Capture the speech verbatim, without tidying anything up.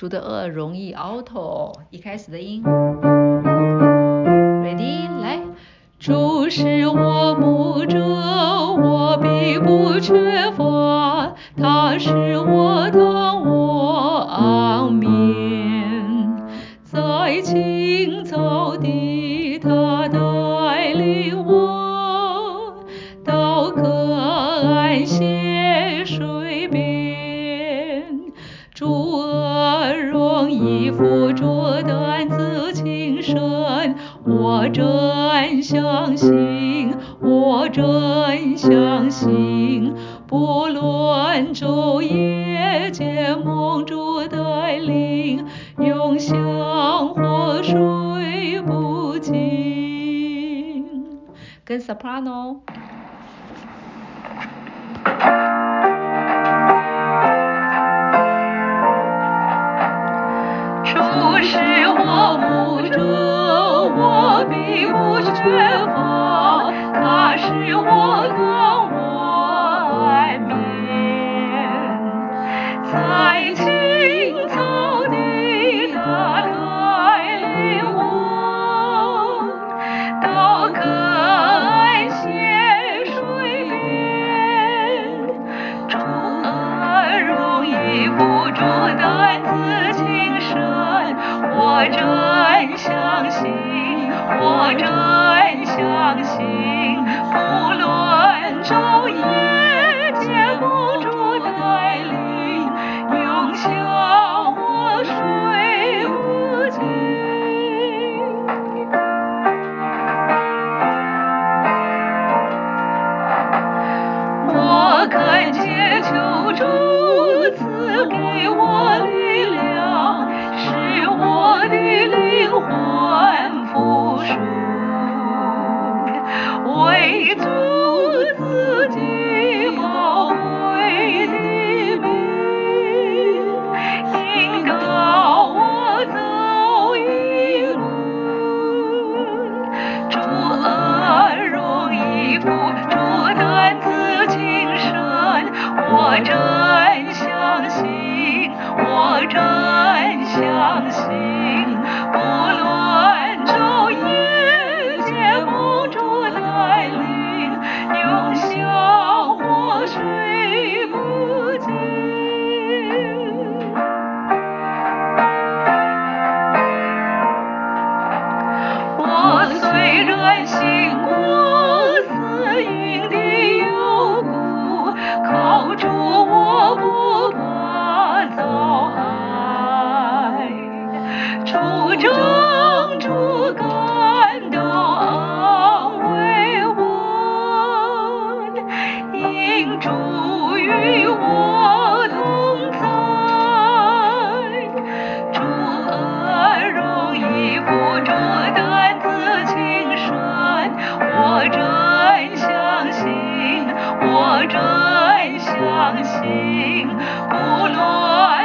主的恶容易凹头，一开始的音 ，ready 来，主是我牧者，我必不缺乏，他是我当我安眠，在青草地他带领我，到可安歇水边，主恩容易付着担子轻身，我真相信，我真相信，不论昼夜皆蒙主带领，永享活水不尽。跟 soprano。主是我牧者，我必不缺乏，他是我当我安眠，在青草地他带领我，到可安歇水边，主恩容易付着担子轻身，我真相信，我真相信，不论昼夜皆蒙主带领，永享活水不尽。我恳切求主赐给我力量，使我的灵魂复苏，为主自己宝贵的名，引导我走一路，主恩容易付，主担子轻身，我真相信，我真相信，不论昼夜皆蒙主带领，永享活水不尽。我虽然行过死荫的幽谷，靠主我不怕遭害，主正主感到安慰我，因主与我同在，主恩容易付着担子轻身，我真相信，我真相信，不论